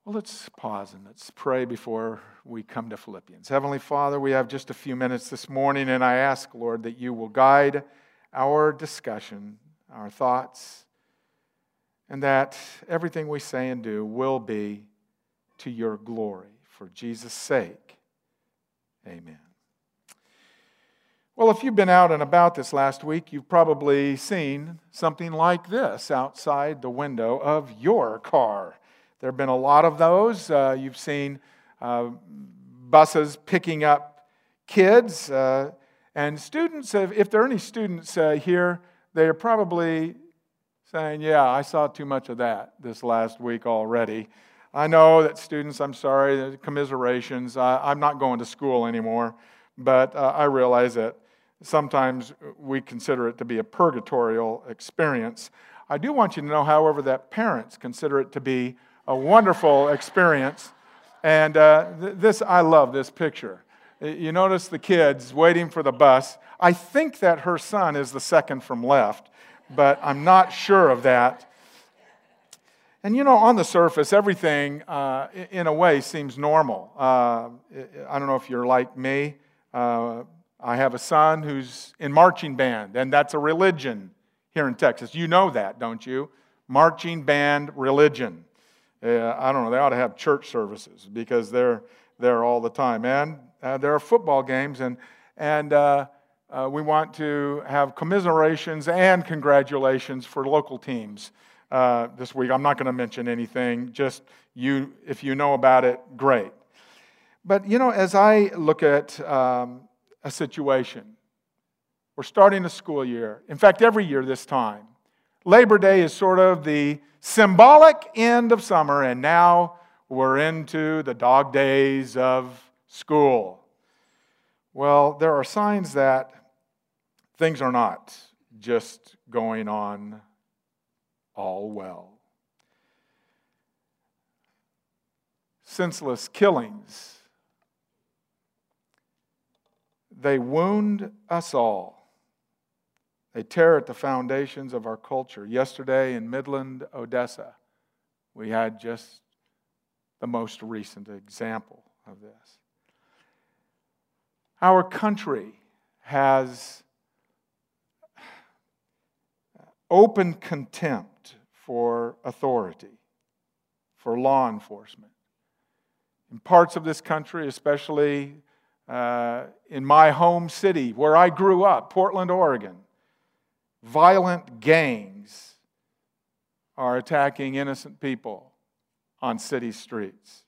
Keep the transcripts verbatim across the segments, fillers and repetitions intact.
Well, let's pause and let's pray before we come to Philippians. Heavenly Father, we have just a few minutes this morning, and I ask, Lord, that you will guide our discussion, our thoughts, and that everything we say and do will be to your glory. For Jesus' sake, amen. Well, if you've been out and about this last week, you've probably seen something like this outside the window of your car. There have been a lot of those. Uh, you've seen uh, buses picking up kids. Uh, and students, if there are any students uh, here, they are probably saying, yeah, I saw too much of that this last week already. I know that students, I'm sorry, commiserations. Uh, I'm not going to school anymore. But uh, I realize that sometimes we consider it to be a purgatorial experience. I do want you to know, however, that parents consider it to be a wonderful experience. And uh, th- this, I love this picture. You notice the kids waiting for the bus. I think that her son is the second from left, but I'm not sure of that. And you know, on the surface, everything uh, in a way seems normal. Uh, I don't know if you're like me. Uh, I have a son who's in marching band, and that's a religion here in Texas. You know that, don't you? Marching band religion. Uh, I don't know, they ought to have church services because they're there all the time. And uh, there are football games, and, and uh, uh, we want to have commiserations and congratulations for local teams uh, this week. I'm not going to mention anything, just you, if you know about it, great. But, you know, as I look at um, a situation, we're starting a school year. In fact, every year this time, Labor Day is sort of the symbolic end of summer, and now we're into the dog days of school. Well, there are signs that things are not just going on all well. Senseless killings, they wound us all. They tear at the foundations of our culture. Yesterday in Midland, Odessa, we had just the most recent example of this. Our country has open contempt for authority, for law enforcement. In parts of this country, especially uh, in my home city where I grew up, Portland, Oregon, violent gangs are attacking innocent people on city streets.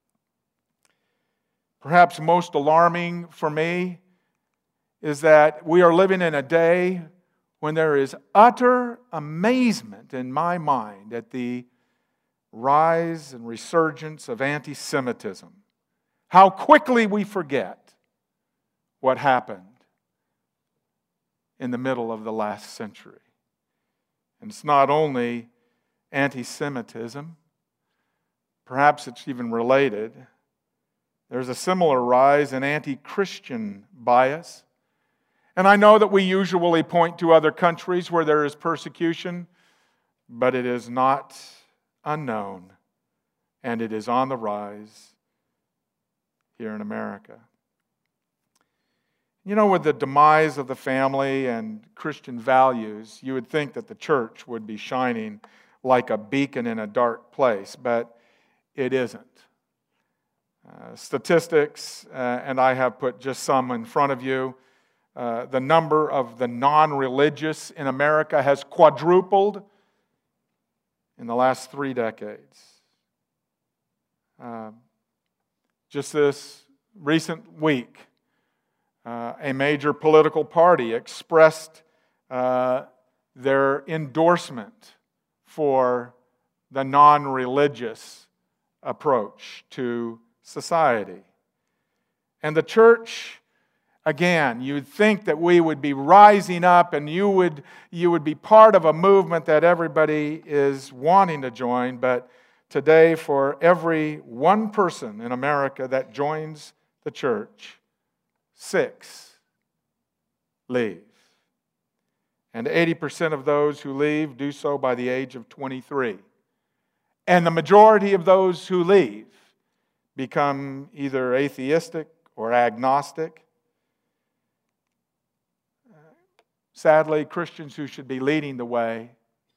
Perhaps most alarming for me is that we are living in a day when there is utter amazement in my mind at the rise and resurgence of anti-Semitism. How quickly we forget what happened in the middle of the last century. And it's not only anti-Semitism, perhaps it's even related. There's a similar rise in anti-Christian bias. And I know that we usually point to other countries where there is persecution, but it is not unknown, and it is on the rise here in America. You know, with the demise of the family and Christian values, you would think that the church would be shining like a beacon in a dark place, but it isn't. Uh, statistics, uh, and I have put just some in front of you. Uh, the number of the non-religious in America has quadrupled in the last three decades. Uh, just this recent week, uh, a major political party expressed uh, their endorsement for the non-religious approach to society. And the church, again, you'd think that we would be rising up and you would, you would be part of a movement that everybody is wanting to join, but today for every one person in America that joins the church, six leave. And eighty percent of those who leave do so by the age of twenty-three. And the majority of those who leave become either atheistic or agnostic. Sadly, Christians who should be leading the way,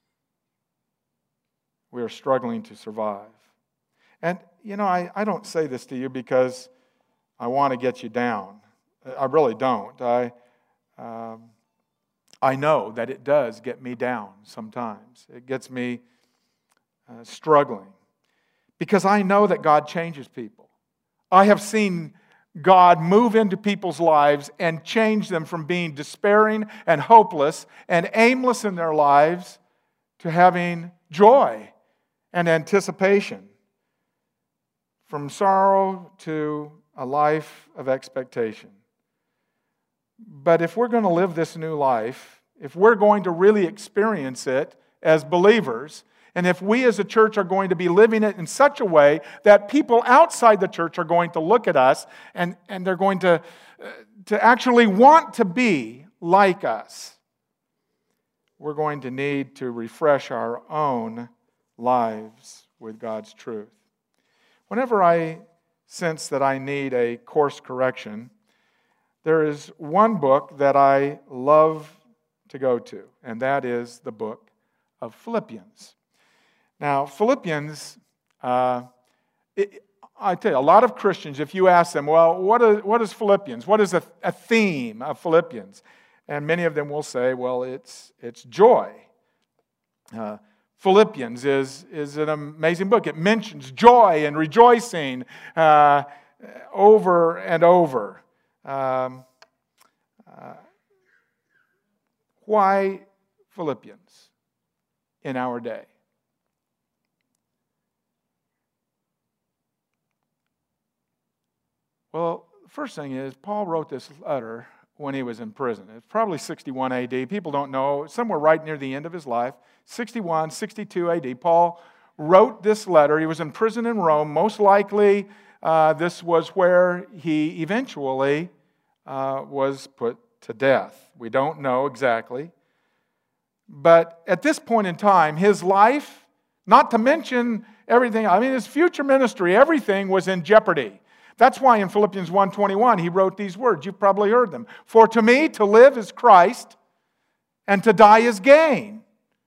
we are struggling to survive. And, you know, I, I don't say this to you because I want to get you down. I really don't. I, um, I know that it does get me down sometimes. It gets me uh, struggling. Because I know that God changes people. I have seen God move into people's lives and change them from being despairing and hopeless and aimless in their lives to having joy and anticipation. From sorrow to a life of expectation. But if we're going to live this new life, if we're going to really experience it as believers, and if we as a church are going to be living it in such a way that people outside the church are going to look at us and, and they're going to, uh, to actually want to be like us, we're going to need to refresh our own lives with God's truth. Whenever I sense that I need a course correction, there is one book that I love to go to, and that is the book of Philippians. Now, Philippians, uh, it, I tell you, a lot of Christians, if you ask them, well, what is, what is Philippians? What is a, a theme of Philippians? And many of them will say, well, it's, it's joy. Uh, Philippians is, is an amazing book. It mentions joy and rejoicing uh, over and over. Um, uh, why Philippians in our day? Well, the first thing is, Paul wrote this letter when he was in prison. It's probably sixty-one A D. People don't know. Somewhere right near the end of his life, sixty-one, sixty-two A D, Paul wrote this letter. He was in prison in Rome. Most likely, uh, this was where he eventually uh, was put to death. We don't know exactly. But at this point in time, his life, not to mention everything, I mean, his future ministry, everything was in jeopardy. That's why in Philippians one twenty-one, he wrote these words. You've probably heard them. For to me, to live is Christ, and to die is gain.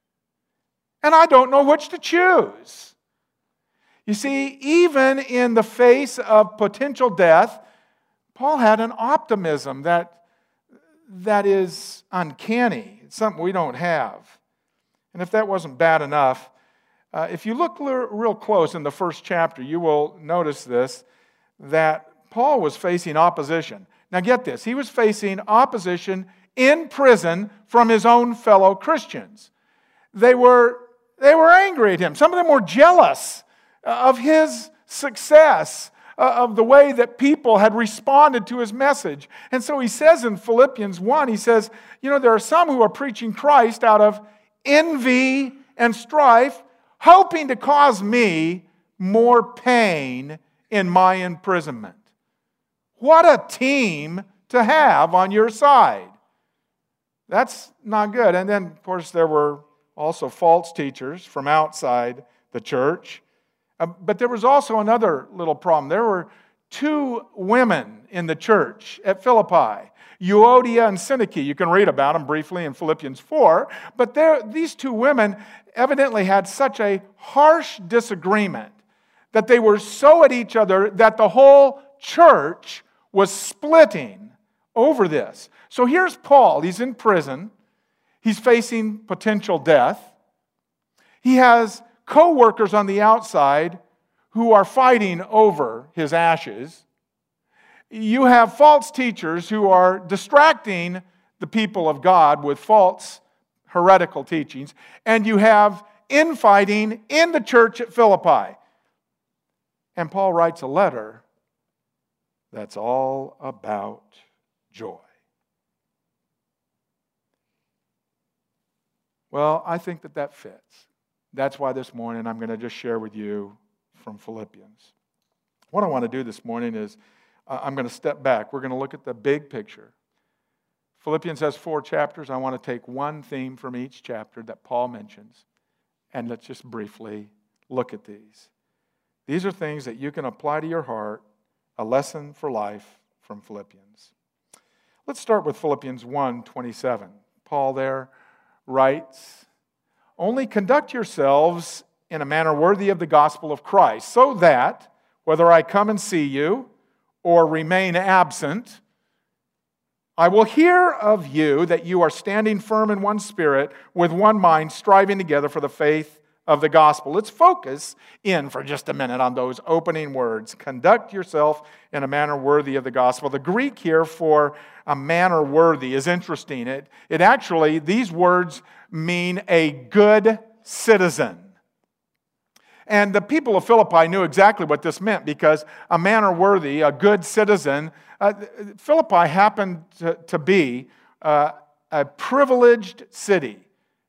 And I don't know which to choose. You see, even in the face of potential death, Paul had an optimism that, that is uncanny. It's something we don't have. And if that wasn't bad enough, uh, if you look real close in the first chapter, you will notice this, that Paul was facing opposition. Now get this, he was facing opposition in prison from his own fellow Christians. They were, they were angry at him. Some of them were jealous of his success, of the way that people had responded to his message. And so he says in Philippians one, he says, you know, there are some who are preaching Christ out of envy and strife, hoping to cause me more pain in my imprisonment. What a team to have on your side. That's not good. And then, of course, there were also false teachers from outside the church. Uh, but there was also another little problem. There were two women in the church at Philippi, Euodia and Syntyche. You can read about them briefly in Philippians four. But there, these two women evidently had such a harsh disagreement that they were so at each other that the whole church was splitting over this. So here's Paul. He's in prison. He's facing potential death. He has co-workers on the outside who are fighting over his ashes. You have false teachers who are distracting the people of God with false heretical teachings. And you have infighting in the church at Philippi. And Paul writes a letter that's all about joy. Well, I think that that fits. That's why this morning I'm going to just share with you from Philippians. What I want to do this morning is uh, I'm going to step back. We're going to look at the big picture. Philippians has four chapters. I want to take one theme from each chapter that Paul mentions, and let's just briefly look at these. These are things that you can apply to your heart, a lesson for life from Philippians. Let's start with Philippians one twenty-seven. Paul there writes, "Only conduct yourselves in a manner worthy of the gospel of Christ, so that, whether I come and see you or remain absent, I will hear of you that you are standing firm in one spirit, with one mind, striving together for the faith of the gospel." Let's focus in for just a minute on those opening words. Conduct yourself in a manner worthy of the gospel. The Greek here for a manner worthy is interesting. It, it actually, these words mean a good citizen. And the people of Philippi knew exactly what this meant, because a manner worthy, a good citizen, uh, Philippi happened to, to be uh, a privileged city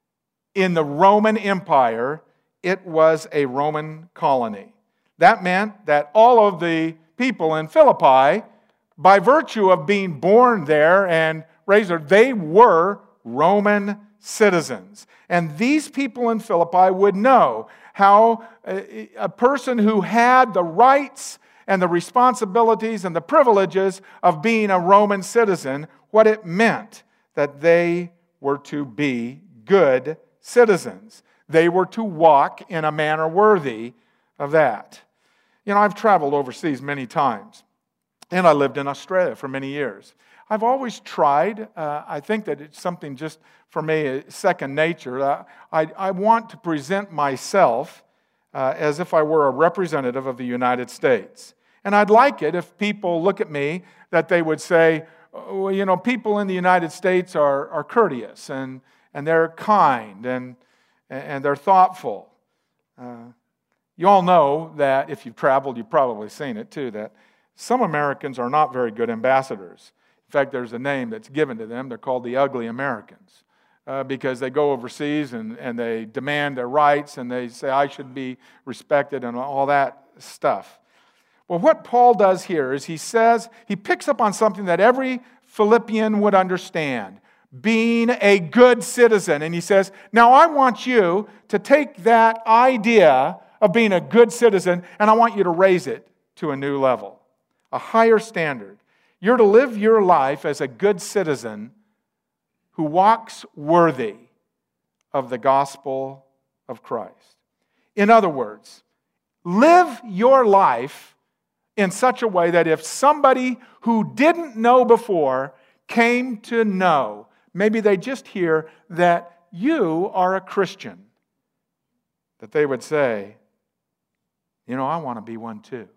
in the Roman Empire. It was a Roman colony. That meant that all of the people in Philippi, by virtue of being born there and raised there, they were Roman citizens. And these people in Philippi would know how a, a person who had the rights and the responsibilities and the privileges of being a Roman citizen, what it meant that they were to be good citizens. They were to walk in a manner worthy of that. You know, I've traveled overseas many times, and I lived in Australia for many years. I've always tried, uh, I think that it's something just for me, second nature. Uh, I, I want to present myself uh, as if I were a representative of the United States. And I'd like it if people look at me that they would say, well, you know, people in the United States are, are courteous and, and they're kind and, and they're thoughtful. Uh, you all know that if you've traveled, you've probably seen it too, that some Americans are not very good ambassadors. In fact, there's a name that's given to them. They're called the ugly Americans uh, because they go overseas and, and they demand their rights and they say, I should be respected and all that stuff. Well, what Paul does here is he says, he picks up on something that every Philippian would understand, being a good citizen. And he says, now I want you to take that idea of being a good citizen and I want you to raise it to a new level, a higher standard. You're to live your life as a good citizen who walks worthy of the gospel of Christ. In other words, live your life in such a way that if somebody who didn't know before came to know, maybe they just hear that you are a Christian, that they would say, you know, I want to be one too.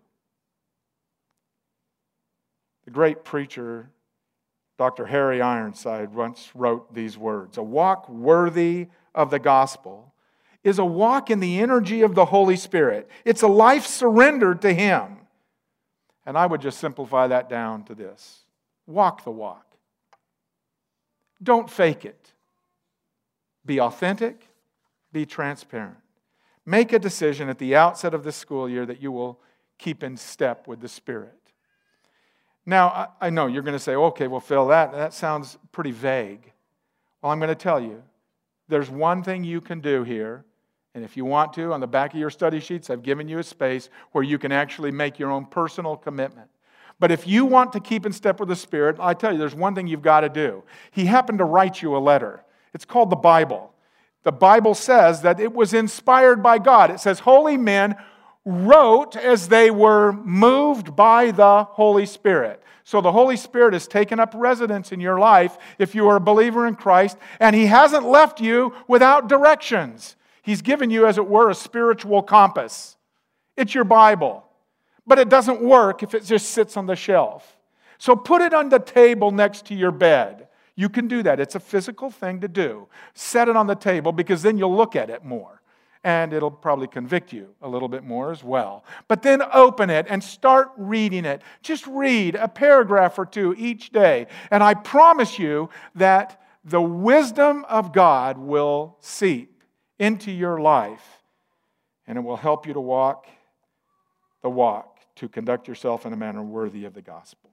The great preacher, Doctor Harry Ironside, once wrote these words, a walk worthy of the gospel is a walk in the energy of the Holy Spirit. It's a life surrendered to Him. And I would just simplify that down to this. Walk the walk. Don't fake it. Be authentic. Be transparent. Make a decision at the outset of the school year that you will keep in step with the Spirit. Now, I know you're going to say, okay, well, Phil, that, that sounds pretty vague. Well, I'm going to tell you, there's one thing you can do here, and if you want to, on the back of your study sheets, I've given you a space where you can actually make your own personal commitment. But if you want to keep in step with the Spirit, I tell you, there's one thing you've got to do. He happened to write you a letter. It's called the Bible. The Bible says that it was inspired by God. It says, holy men wrote as they were moved by the Holy Spirit. So the Holy Spirit has taken up residence in your life if you are a believer in Christ, and He hasn't left you without directions. He's given you, as it were, a spiritual compass. It's your Bible. But it doesn't work if it just sits on the shelf. So put it on the table next to your bed. You can do that. It's a physical thing to do. Set it on the table because then you'll look at it more. And it'll probably convict you a little bit more as well. But then open it and start reading it. Just read a paragraph or two each day. And I promise you that the wisdom of God will seep into your life. And it will help you to walk the walk, to conduct yourself in a manner worthy of the gospel.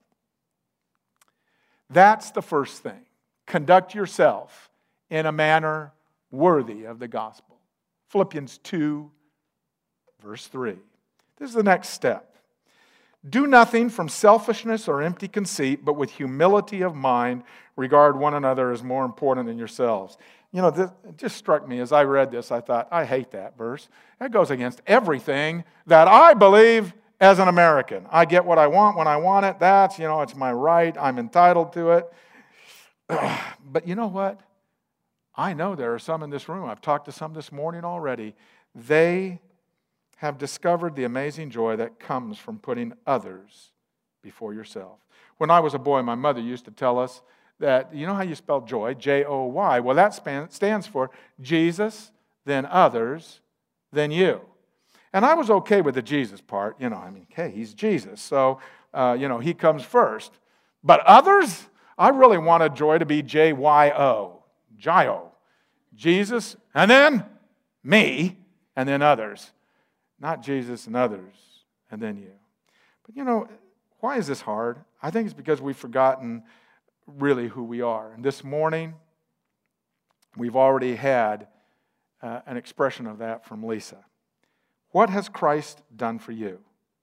That's the first thing. Conduct yourself in a manner worthy of the gospel. Philippians two Verse three. This is the next step. Do nothing from selfishness or empty conceit, but with humility of mind, regard one another as more important than yourselves. You know, this, it just struck me as I read this, I thought, I hate that verse. That goes against everything that I believe as an American. I get what I want when I want it. That's, you know, it's my right. I'm entitled to it. But you know what? I know there are some in this room. I've talked to some this morning already. They have discovered the amazing joy that comes from putting others before yourself. When I was a boy, my mother used to tell us that, you know how you spell joy? J O Y. Well, that span, stands for Jesus, then others, then you. And I was okay with the Jesus part. You know, I mean, hey, he's Jesus. So, uh, you know, he comes first. But others, I really wanted joy to be J Y O. J-O. Jesus, and then me, and then others. Not Jesus and others, and then you. But you know, why is this hard? I think it's because we've forgotten really who we are. And this morning, we've already had uh, an expression of that from Lisa. What has Christ done for you?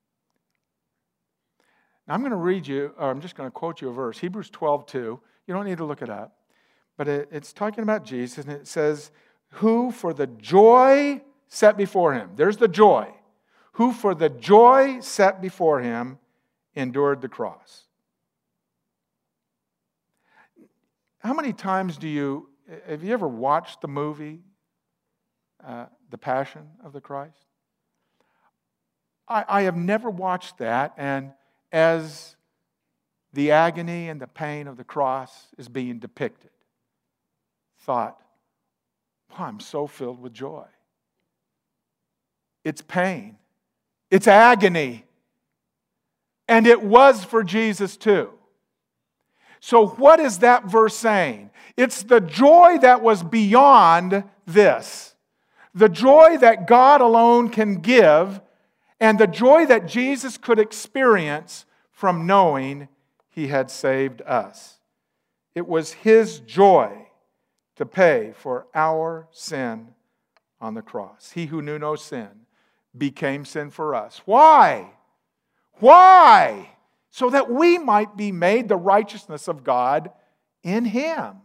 Now, I'm going to read you, or I'm just going to quote you a verse, Hebrews twelve two. You don't need to look it up. But it, it's talking about Jesus, and it says, who for the joy set before him, there's the joy, who for the joy set before him endured the cross. How many times do you, have you ever watched the movie, uh, The Passion of the Christ? I, I have never watched that, and as the agony and the pain of the cross is being depicted, thought, wow, I'm so filled with joy. It's pain. It's agony. And it was for Jesus too. So what is that verse saying? It's the joy that was beyond this. The joy that God alone can give, and the joy that Jesus could experience from knowing he had saved us. It was his joy to pay for our sin on the cross. He who knew no sin became sin for us. Why? Why? So that we might be made the righteousness of God in him.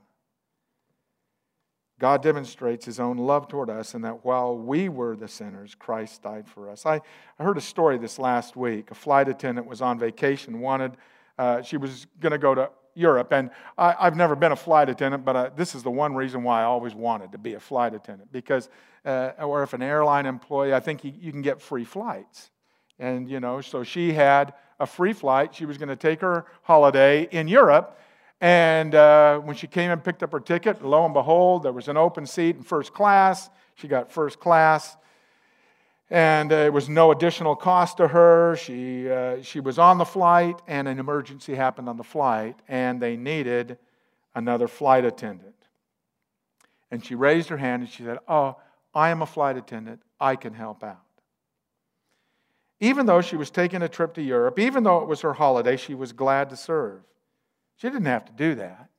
God demonstrates his own love toward us in that while we were the sinners, Christ died for us. I, I heard a story this last week. A flight attendant was on vacation, wanted, uh, she was going to go to Europe, and I, I've never been a flight attendant, but uh, this is the one reason why I always wanted to be a flight attendant, because, uh, or if an airline employee, I think you, you can get free flights. And, you know, so she had a free flight. She was going to take her holiday in Europe, and uh, when she came and picked up her ticket, lo and behold, there was an open seat in first class. She got first class, and uh, it was no additional cost to her. She, uh, she was on the flight, and an emergency happened on the flight, and they needed another flight attendant. And she raised her hand, and she said, oh, I am a flight attendant. I can help out. Even though she was taking a trip to Europe, even though it was her holiday, she was glad to serve. She didn't have to do that.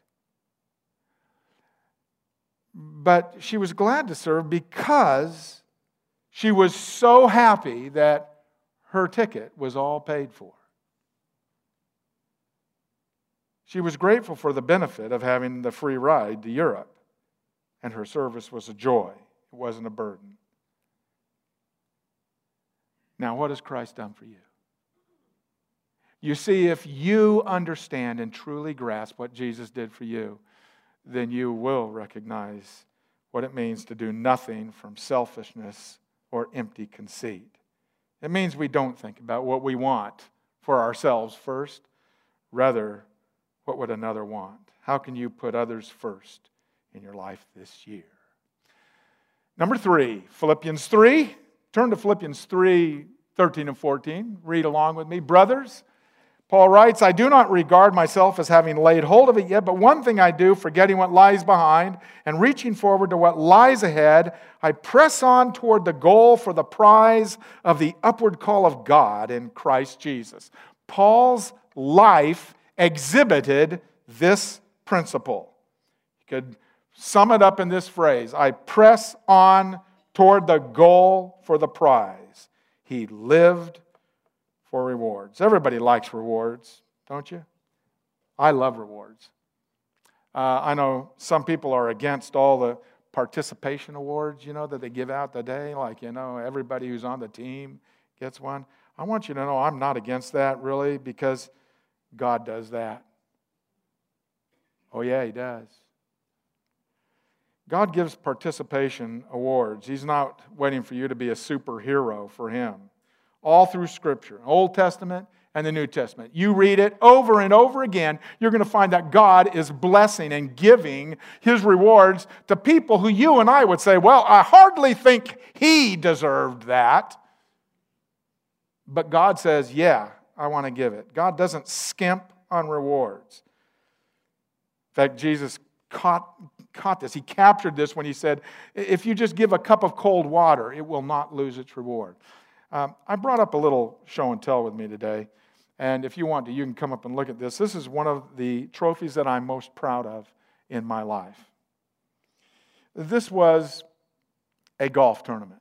But she was glad to serve because she was so happy that her ticket was all paid for. She was grateful for the benefit of having the free ride to Europe, and her service was a joy. It wasn't a burden. Now, what has Christ done for you? You see, if you understand and truly grasp what Jesus did for you, then you will recognize what it means to do nothing from selfishness or empty conceit. It means we don't think about what we want for ourselves first. Rather, what would another want? How can you put others first in your life this year? Number three, Philippians three. Turn to Philippians three, thirteen and fourteen. Read along with me. Brothers, Paul writes, I do not regard myself as having laid hold of it yet, but one thing I do, forgetting what lies behind and reaching forward to what lies ahead, I press on toward the goal for the prize of the upward call of God in Christ Jesus. Paul's life exhibited this principle. You could sum it up in this phrase, I press on toward the goal for the prize. He lived for rewards. Everybody likes rewards, don't you? I love rewards. Uh, I know some people are against all the participation awards, you know, that they give out today. Like, you know, everybody who's on the team gets one. I want you to know I'm not against that, really, because God does that. Oh, yeah, He does. God gives participation awards. He's not waiting for you to be a superhero for Him. All through Scripture, Old Testament and the New Testament. You read it over and over again, you're going to find that God is blessing and giving His rewards to people who you and I would say, well, I hardly think he deserved that. But God says, yeah, I want to give it. God doesn't skimp on rewards. In fact, Jesus caught, caught this. He captured this when He said, if you just give a cup of cold water, it will not lose its reward. Um, I brought up a little show and tell with me today. And if you want to, you can come up and look at this. This is one of the trophies that I'm most proud of in my life. This was a golf tournament.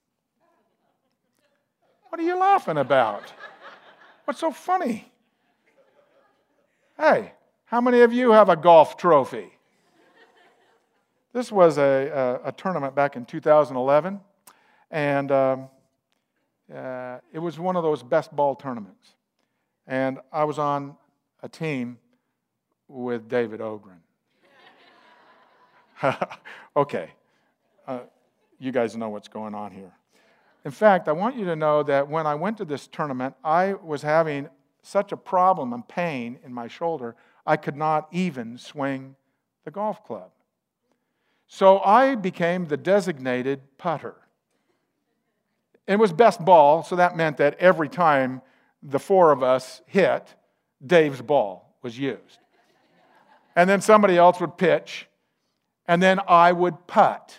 What are you laughing about? What's so funny? Hey, how many of you have a golf trophy? This was a, a, a tournament back in two thousand eleven, and um, uh, it was one of those best ball tournaments. And I was on a team with David Ogren. Okay, uh, you guys know what's going on here. In fact, I want you to know that when I went to this tournament, I was having such a problem and pain in my shoulder, I could not even swing the golf club. So I became the designated putter. It was best ball, so that meant that every time the four of us hit, Dave's ball was used. And then somebody else would pitch, and then I would putt.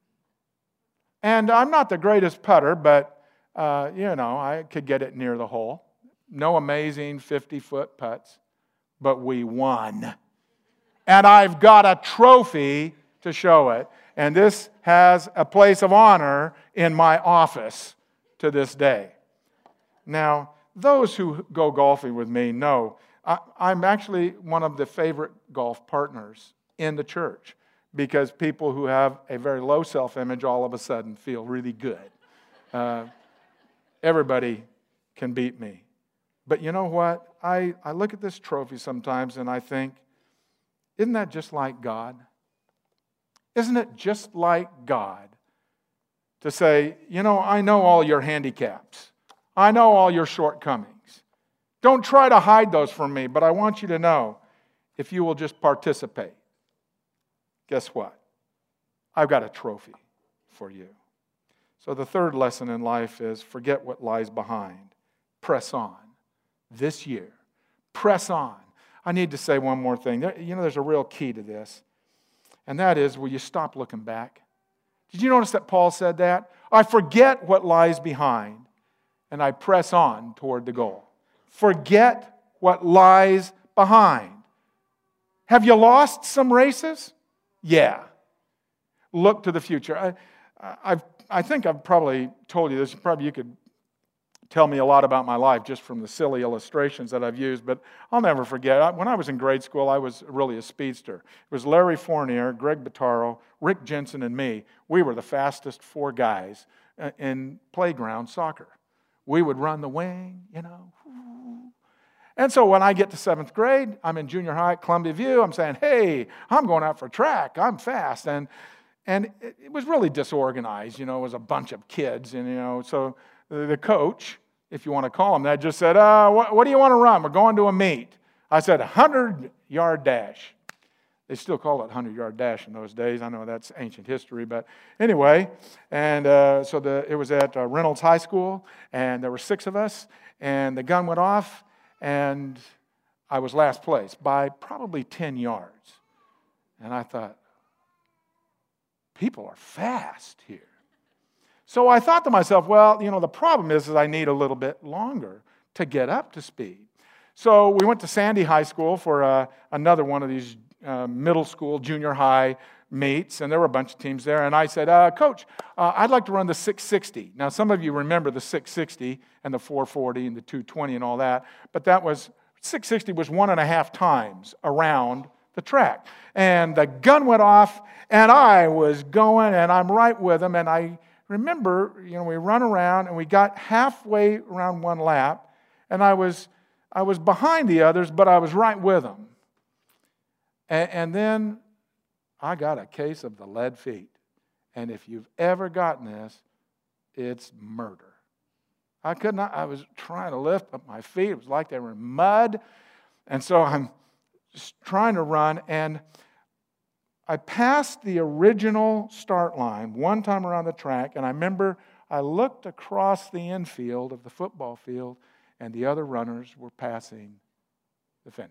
And I'm not the greatest putter, but, uh, you know, I could get it near the hole. No amazing fifty-foot putts, but we won. And I've got a trophy to show it. And this has a place of honor in my office to this day. Now, those who go golfing with me know I, I'm actually one of the favorite golf partners in the church, because people who have a very low self-image all of a sudden feel really good. Uh, everybody can beat me. But you know what? I, I look at this trophy sometimes and I think, isn't that just like God? Isn't it just like God to say, you know, I know all your handicaps. I know all your shortcomings. Don't try to hide those from me, but I want you to know, if you will just participate, guess what? I've got a trophy for you. So the third lesson in life is forget what lies behind. Press on. This year, press on. I need to say one more thing. You know, there's a real key to this, and that is, will you stop looking back? Did you notice that Paul said that? I forget what lies behind, and I press on toward the goal. Forget what lies behind. Have you lost some races? Yeah. Look to the future. I, I've, I think I've probably told you this. Probably you could tell me a lot about my life just from the silly illustrations that I've used, but I'll never forget. When I was in grade school, I was really a speedster. It was Larry Fournier, Greg Bottaro, Rick Jensen, and me. We were the fastest four guys in playground soccer. We would run the wing, you know. And so when I get to seventh grade, I'm in junior high at Columbia View. I'm saying, hey, I'm going out for track. I'm fast. And and it was really disorganized. You know, it was a bunch of kids. And, you know, so the coach, if you want to call him that, just said, uh, what, what do you want to run? We're going to a meet. I said, hundred-yard dash. They still call it hundred-yard dash in those days. I know that's ancient history, but anyway. And uh, so the, it was at uh, Reynolds High School, and there were six of us, and the gun went off, and I was last place by probably ten yards. And I thought, people are fast here. So I thought to myself, well, you know, the problem is, is I need a little bit longer to get up to speed. So we went to Sandy High School for uh, another one of these uh, middle school, junior high meets, and there were a bunch of teams there, and I said, uh, Coach, uh, I'd like to run the six sixty. Now, some of you remember the six sixty and the four forty and the two twenty and all that, but that was, six sixty was one and a half times around the track. And the gun went off, and I was going, and I'm right with them, and I remember, you know, we run around, and we got halfway around one lap, and I was I was behind the others, but I was right with them. And, and then I got a case of the lead feet. And if you've ever gotten this, it's murder. I could not, I was trying to lift up my feet. It was like they were in mud. And so I'm just trying to run, and I passed the original start line one time around the track, and I remember I looked across the infield of the football field, and the other runners were passing the finish.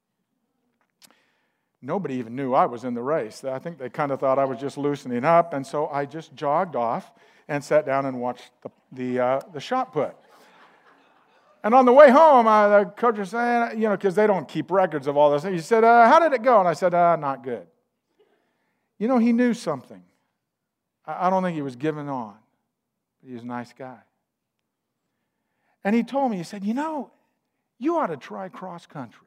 Nobody even knew I was in the race. I think they kind of thought I was just loosening up, and so I just jogged off and sat down and watched the the, uh, the shot put. And on the way home, uh, the coach was saying, you know, because they don't keep records of all this. He said, uh, how did it go? And I said, uh, not good. You know, he knew something. I, I don't think he was giving on. But he was a nice guy. And he told me, he said, you know, you ought to try cross country.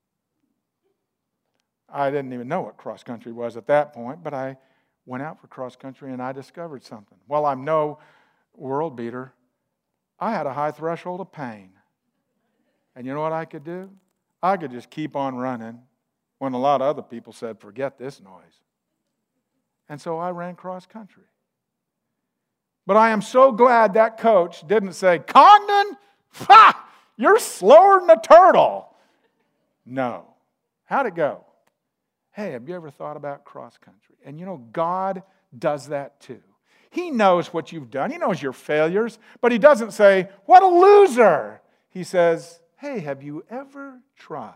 I didn't even know what cross country was at that point, but I went out for cross country and I discovered something. Well, I'm no world beater. I had a high threshold of pain. And you know what I could do? I could just keep on running when a lot of other people said, forget this noise. And so I ran cross country. But I am so glad that coach didn't say, Congdon, ha, you're slower than a turtle. No. How'd it go? Hey, have you ever thought about cross country? And you know, God does that too. He knows what you've done. He knows your failures. But he doesn't say, what a loser. He says, hey, have you ever tried?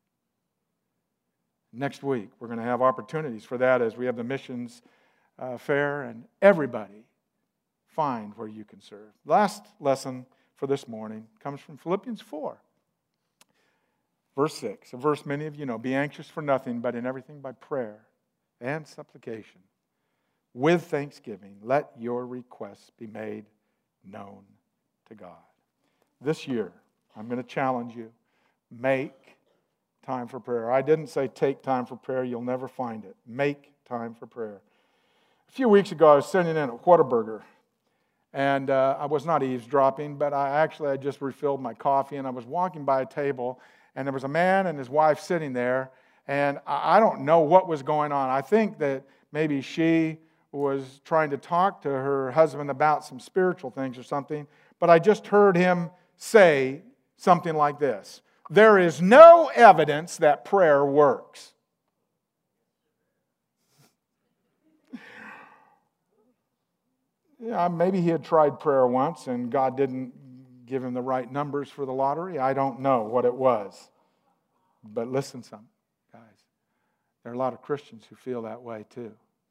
Next week, we're going to have opportunities for that as we have the missions uh, fair, and everybody find where you can serve. Last lesson for this morning comes from Philippians four. Verse six, a verse many of you know, be anxious for nothing, but in everything by prayer and supplication. With thanksgiving, let your requests be made known to God. This year, I'm going to challenge you. Make time for prayer. I didn't say take time for prayer. You'll never find it. Make time for prayer. A few weeks ago, I was sitting in at Whataburger, and uh, I was not eavesdropping, but I actually had just refilled my coffee, and I was walking by a table, and there was a man and his wife sitting there, and I don't know what was going on. I think that maybe she was trying to talk to her husband about some spiritual things or something, but I just heard him say something like this: there is no evidence that prayer works. Yeah, maybe he had tried prayer once and God didn't give him the right numbers for the lottery. I don't know what it was. But listen some, guys. There are a lot of Christians who feel that way too.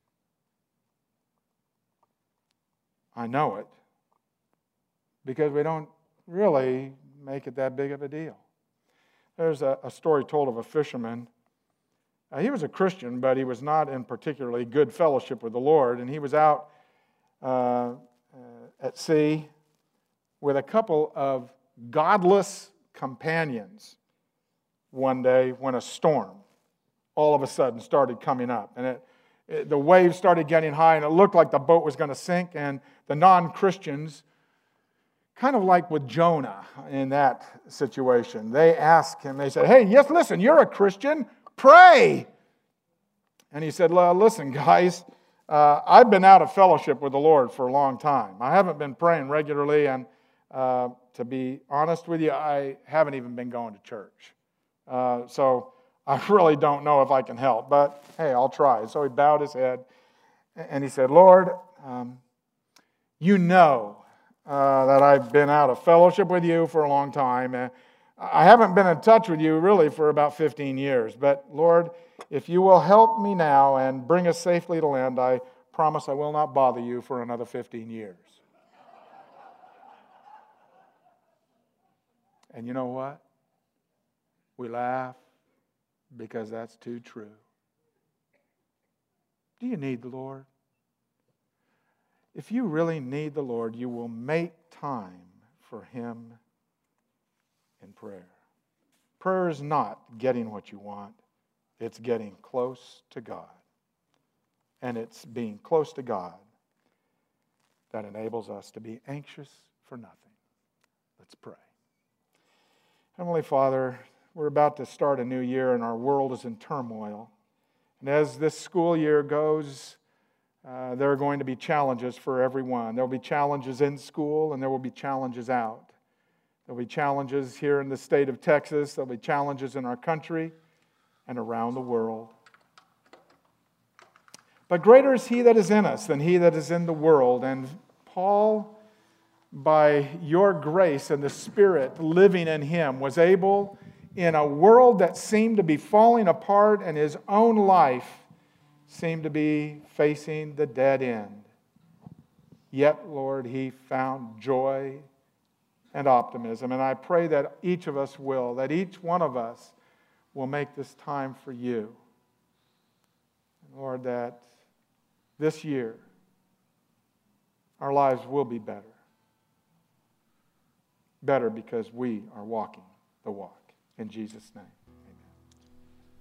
I know it because we don't really make it that big of a deal. There's a, a story told of a fisherman. Uh, he was a Christian, but he was not in particularly good fellowship with the Lord, and he was out uh, uh, at sea with a couple of godless companions one day when a storm all of a sudden started coming up, and it, it, the waves started getting high, and it looked like the boat was going to sink, and the non-Christians, kind of like with Jonah in that situation, they asked him, they said, hey, yes, listen, you're a Christian, pray. And he said, listen, guys, uh, I've been out of fellowship with the Lord for a long time. I haven't been praying regularly, and uh, to be honest with you, I haven't even been going to church. Uh, so I really don't know if I can help, but hey, I'll try. So he bowed his head, and he said, Lord, um, you know uh, that I've been out of fellowship with you for a long time. And I haven't been in touch with you really for about fifteen years. But Lord, if you will help me now and bring us safely to land, I promise I will not bother you for another fifteen years. And you know what? We laugh because that's too true. Do you need the Lord? If you really need the Lord, you will make time for Him in prayer. Prayer is not getting what you want. It's getting close to God. And it's being close to God that enables us to be anxious for nothing. Let's pray. Heavenly Father, we're about to start a new year and our world is in turmoil. And as this school year goes, uh, there are going to be challenges for everyone. There will be challenges in school and there will be challenges out. There will be challenges here in the state of Texas. There will be challenges in our country and around the world. But greater is He that is in us than he that is in the world. And Paul, by your grace and the Spirit living in him, was able, in a world that seemed to be falling apart and his own life seemed to be facing the dead end. Yet, Lord, he found joy and optimism. And I pray that each of us will, that each one of us will make this time for you. And Lord, that this year our lives will be better. Better because we are walking the walk. In Jesus' name.